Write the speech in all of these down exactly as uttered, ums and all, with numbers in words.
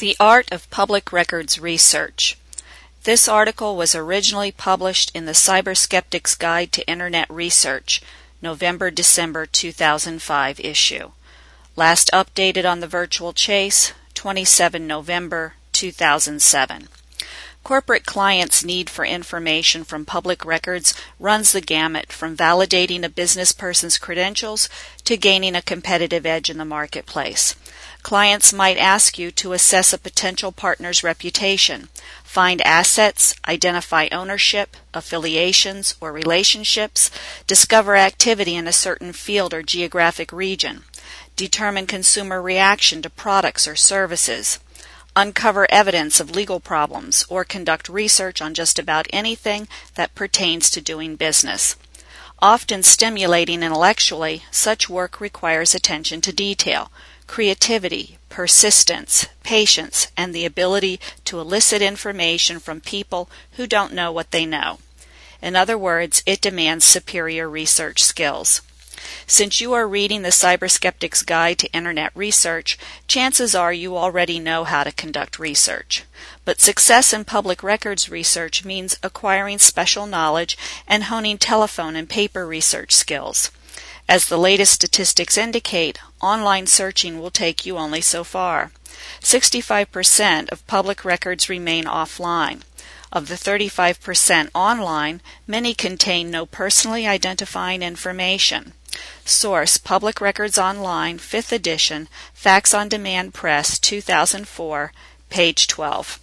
The Art of Public Records Research. This article was originally published in the Cyberskeptic's Guide to Internet Research, November-December two thousand five issue. Last updated on the Virtual Chase, twenty-seventh November two thousand seven. Corporate clients' need for information from public records runs the gamut from validating a business person's credentials to gaining a competitive edge in the marketplace. Clients might ask you to assess a potential partner's reputation, find assets, identify ownership, affiliations, or relationships, discover activity in a certain field or geographic region, determine consumer reaction to products or services, uncover evidence of legal problems, or conduct research on just about anything that pertains to doing business. Often stimulating intellectually, such work requires attention to detail, creativity, persistence, patience, and the ability to elicit information from people who don't know what they know. In other words, it demands superior research skills. Since you are reading the Cyberskeptic's Guide to Internet Research, chances are you already know how to conduct research. But success in public records research means acquiring special knowledge and honing telephone and paper research skills. As the latest statistics indicate, online searching will take you only so far. sixty-five percent of public records remain offline. Of the thirty-five percent online, many contain no personally identifying information. Source: Public Records Online, fifth edition, Facts on Demand Press, two thousand four, page twelve.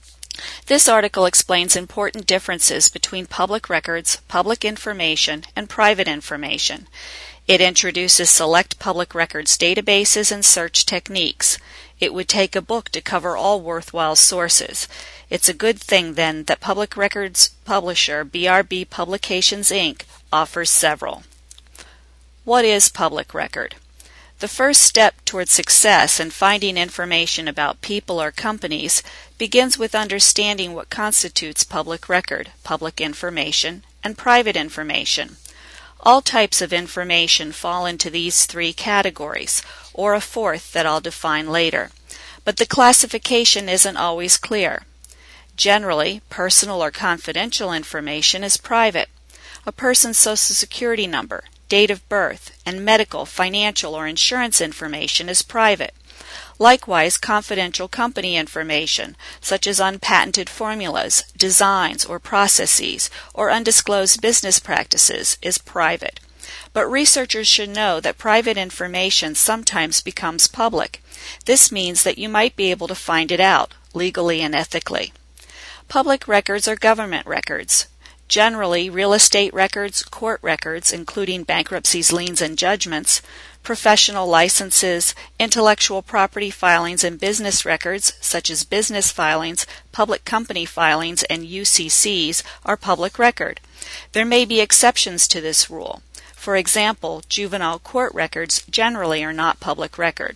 This article explains important differences between public records, public information, and private information. It introduces select public records databases and search techniques. It would take a book to cover all worthwhile sources. It's a good thing, then, that public records publisher B R B Publications, Incorporated offers several. What is public record? The first step toward success in finding information about people or companies begins with understanding what constitutes public record, public information, and private information. All types of information fall into these three categories, or a fourth that I'll define later. But the classification isn't always clear. Generally, personal or confidential information is private. A person's social security number, date of birth, and medical, financial, or insurance information is private. Likewise, confidential company information, such as unpatented formulas, designs, or processes, or undisclosed business practices, is private. But researchers should know that private information sometimes becomes public. This means that you might be able to find it out, legally and ethically. Public records are government records. Generally, real estate records, court records, including bankruptcies, liens, and judgments, professional licenses, intellectual property filings, and business records, such as business filings, public company filings, and U C Cs, are public record. There may be exceptions to this rule. For example, juvenile court records generally are not public record.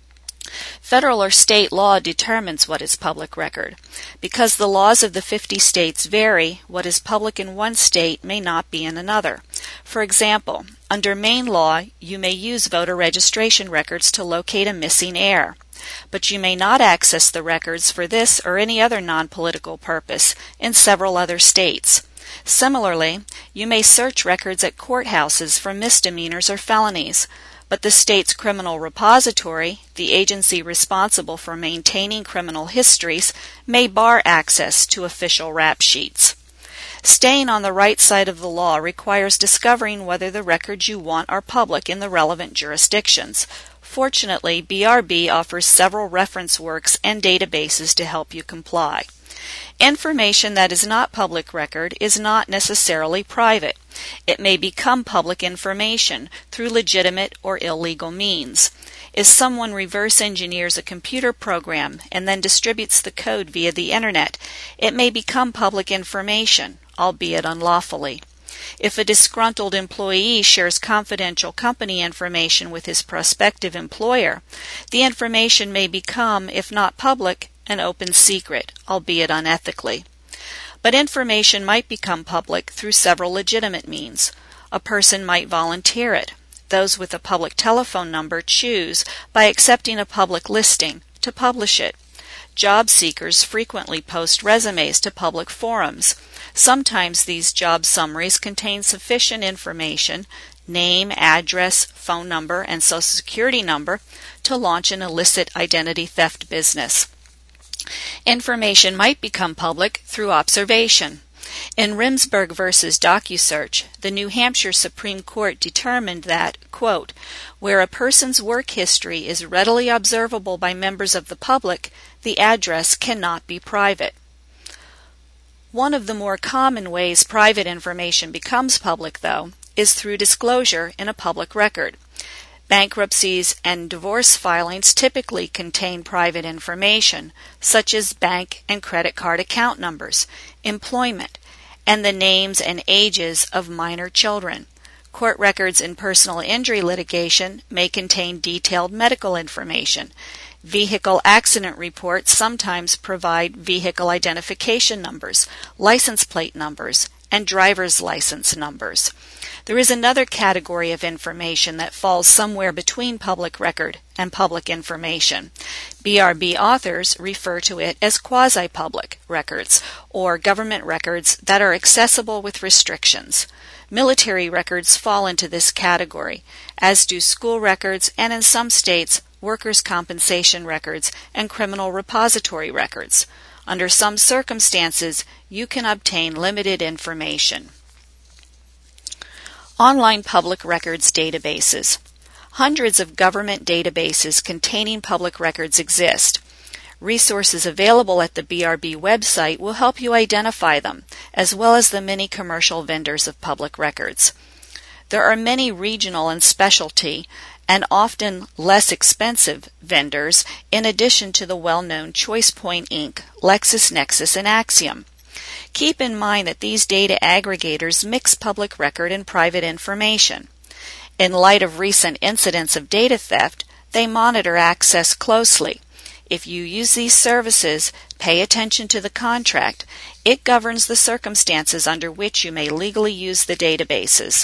Federal or state law determines what is public record. Because the laws of the fifty states vary, what is public in one state may not be in another. For example, under Maine law, you may use voter registration records to locate a missing heir, but you may not access the records for this or any other non-political purpose in several other states. Similarly, you may search records at courthouses for misdemeanors or felonies, but the state's criminal repository, the agency responsible for maintaining criminal histories, may bar access to official rap sheets. Staying on the right side of the law requires discovering whether the records you want are public in the relevant jurisdictions. Fortunately, B R B offers several reference works and databases to help you comply. Information that is not public record is not necessarily private. It may become public information through legitimate or illegal means. If someone reverse engineers a computer program and then distributes the code via the internet, it may become public information, albeit unlawfully. If a disgruntled employee shares confidential company information with his prospective employer, the information may become, if not public, an open secret, albeit unethically. But information might become public through several legitimate means. A person might volunteer it. Those with a public telephone number choose, by accepting a public listing, to publish it. job seekers frequently post resumes to public forums. Sometimes these job summaries contain sufficient information, name, address, phone number, and social security number, to launch an illicit identity theft business. Information might become public through observation. In Rimsberg versus DocuSearch, the New Hampshire Supreme Court determined that, quote, where a person's work history is readily observable by members of the public, the address cannot be private. One of the more common ways private information becomes public, though, is through disclosure in a public record. Bankruptcies and divorce filings typically contain private information, such as bank and credit card account numbers, employment, and the names and ages of minor children. Court records in personal injury litigation may contain detailed medical information. Vehicle accident reports sometimes provide vehicle identification numbers, license plate numbers, and driver's license numbers. There is another category of information that falls somewhere between public record and public information. B R B authors refer to it as quasi-public records, or government records that are accessible with restrictions. Military records fall into this category, as do school records and, in some states, workers' compensation records and criminal repository records. Under some circumstances, you can obtain limited information. Online public records databases. Hundreds of government databases containing public records exist. Resources available at the B R B website will help you identify them, as well as the many commercial vendors of public records. There are many regional and specialty, and often less expensive, vendors, in addition to the well-known ChoicePoint Incorporated, LexisNexis, and Axiom. Keep in mind that these data aggregators mix public record and private information. In light of recent incidents of data theft, they monitor access closely. If you use these services, pay attention to the contract. It governs the circumstances under which you may legally use the databases.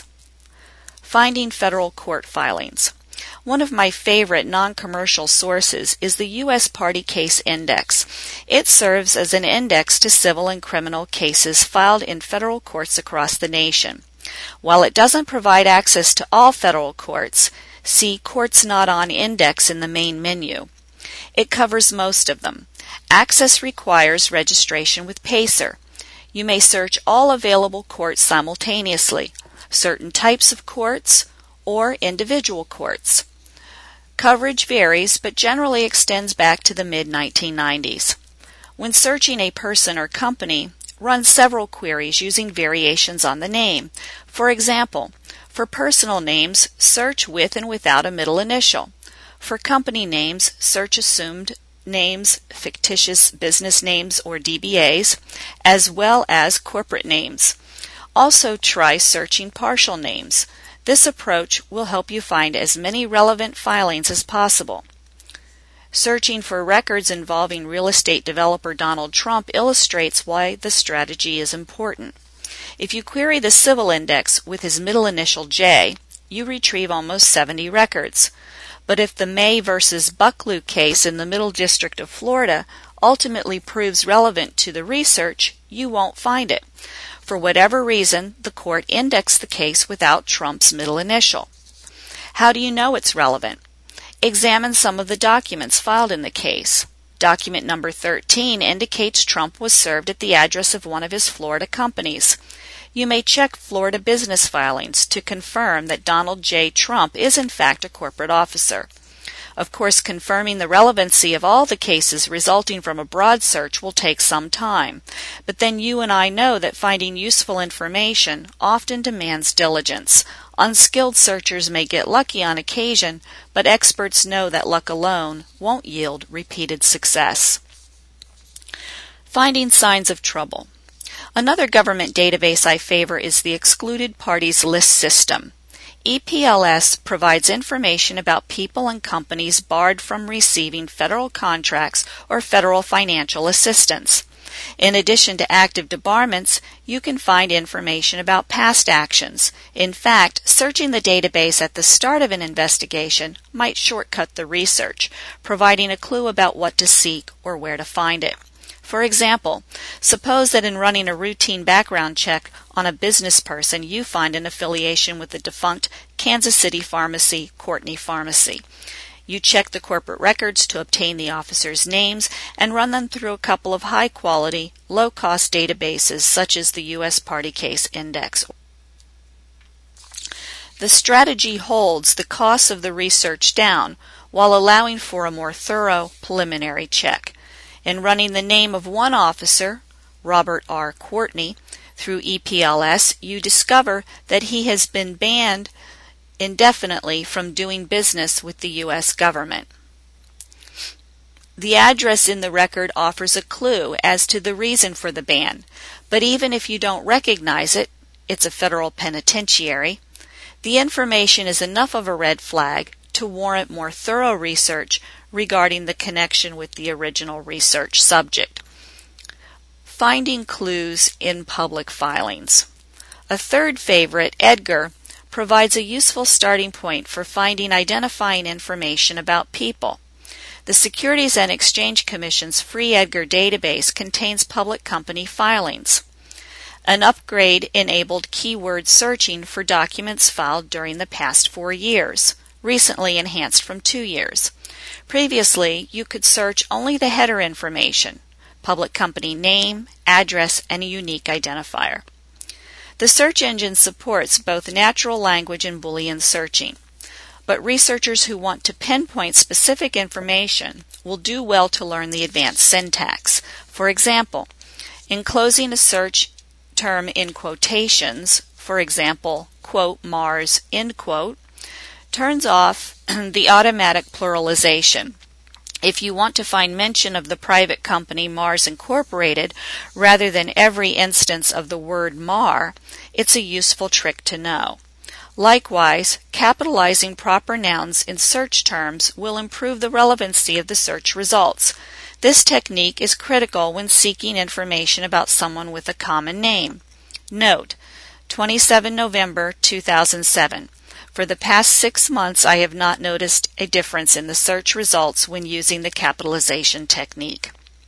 Finding federal court filings. One of my favorite non-commercial sources is the U S Party Case Index. It serves as an index to civil and criminal cases filed in federal courts across the nation. While it doesn't provide access to all federal courts, see Courts Not On Index in the main menu. It covers most of them. Access requires registration with PACER. You may search all available courts simultaneously, certain types of courts, or individual courts. Coverage varies, but generally extends back to the mid nineteen nineties. When searching a person or company, run several queries using variations on the name. For example, for personal names, search with and without a middle initial. For company names, search assumed names, fictitious business names or D B As, as well as corporate names. Also try searching partial names. This approach will help you find as many relevant filings as possible. Searching for records involving real estate developer Donald Trump illustrates why the strategy is important. If you query the civil index with his middle initial J, you retrieve almost seventy records. But if the May versus Bucklew case in the Middle District of Florida ultimately proves relevant to the research, you won't find it. For whatever reason, the court indexed the case without Trump's middle initial. How do you know it's relevant? Examine some of the documents filed in the case. Document number thirteen indicates Trump was served at the address of one of his Florida companies. You may check Florida business filings to confirm that Donald J. Trump is in fact a corporate officer. Of course, confirming the relevancy of all the cases resulting from a broad search will take some time, but then you and I know that finding useful information often demands diligence. Unskilled searchers may get lucky on occasion, but experts know that luck alone won't yield repeated success. Finding signs of trouble. Another government database I favor is the Excluded Parties List System. E P L S provides information about people and companies barred from receiving federal contracts or federal financial assistance. In addition to active debarments, you can find information about past actions. In fact, searching the database at the start of an investigation might shortcut the research, providing a clue about what to seek or where to find it. For example, suppose that in running a routine background check on a business person, you find an affiliation with the defunct Kansas City pharmacy, Courtney Pharmacy. You check the corporate records to obtain the officers' names and run them through a couple of high-quality, low-cost databases such as the U S Party Case Index. The strategy holds the costs of the research down while allowing for a more thorough preliminary check. In running the name of one officer, Robert R. Courtney, through E P L S, you discover that he has been banned indefinitely from doing business with the U S government. The address in the record offers a clue as to the reason for the ban, but even if you don't recognize it, it's a federal penitentiary, the information is enough of a red flag to warrant more thorough research regarding the connection with the original research subject. Finding clues in public filings. A third favorite, Edgar, provides a useful starting point for finding identifying information about people. The Securities and Exchange Commission's free Edgar database contains public company filings. An upgrade enabled keyword searching for documents filed during the past four years, recently enhanced from two years. Previously, you could search only the header information, public company name, address, and a unique identifier. The search engine supports both natural language and Boolean searching, but researchers who want to pinpoint specific information will do well to learn the advanced syntax. For example, enclosing a search term in quotations, for example, quote Mars, end quote, turns off the automatic pluralization. If you want to find mention of the private company Mars Incorporated rather than every instance of the word Mar, it's a useful trick to know. Likewise, capitalizing proper nouns in search terms will improve the relevancy of the search results. This technique is critical when seeking information about someone with a common name. Note, twenty-seventh of November two thousand seven. For the past six months, I have not noticed a difference in the search results when using the capitalization technique.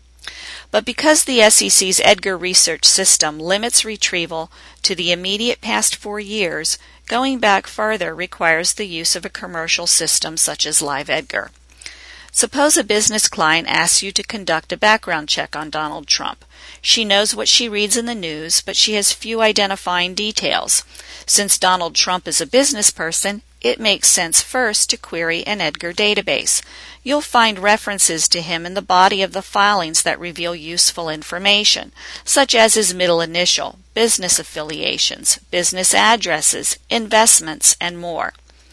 But because the S E C's Edgar research system limits retrieval to the immediate past four years, going back further requires the use of a commercial system such as LiveEdgar. Suppose a business client asks you to conduct a background check on Donald Trump. She knows what she reads in the news, but she has few identifying details. Since Donald Trump is a business person, it makes sense first to query an Edgar database. You'll find references to him in the body of the filings that reveal useful information, such as his middle initial, business affiliations, business addresses, investments, and more.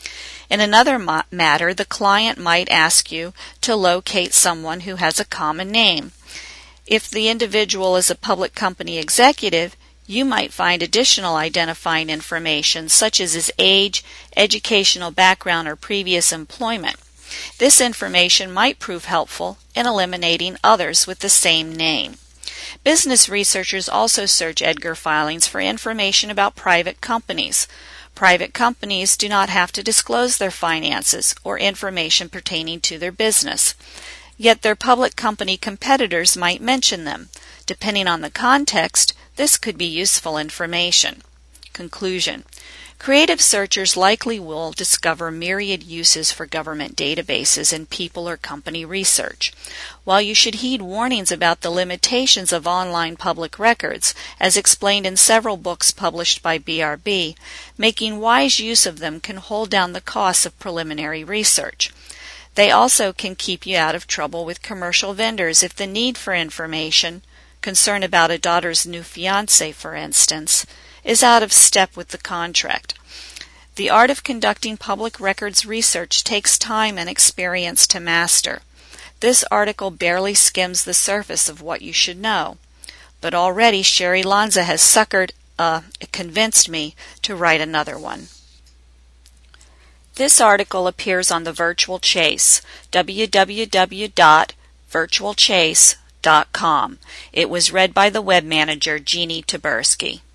In another ma- matter, the client might ask you to locate someone who has a common name. If the individual is a public company executive, you might find additional identifying information such as his age, educational background, or previous employment. This information might prove helpful in eliminating others with the same name. Business researchers also search Edgar filings for information about private companies. Private companies do not have to disclose their finances or information pertaining to their business. Yet their public company competitors might mention them. Depending on the context, this could be useful information. Conclusion. Creative searchers likely will discover myriad uses for government databases in people or company research. While you should heed warnings about the limitations of online public records, as explained in several books published by B R B, making wise use of them can hold down the costs of preliminary research. They also can keep you out of trouble with commercial vendors if the need for information, concern about a daughter's new fiancé, for instance, is out of step with the contract. The art of conducting public records research takes time and experience to master. This article barely skims the surface of what you should know, but already Sherry Lanza has suckered, uh, convinced me to write another one. This article appears on the Virtual Chase, w w w dot virtual chase dot com. It was read by the web manager, Jeannie Taberski.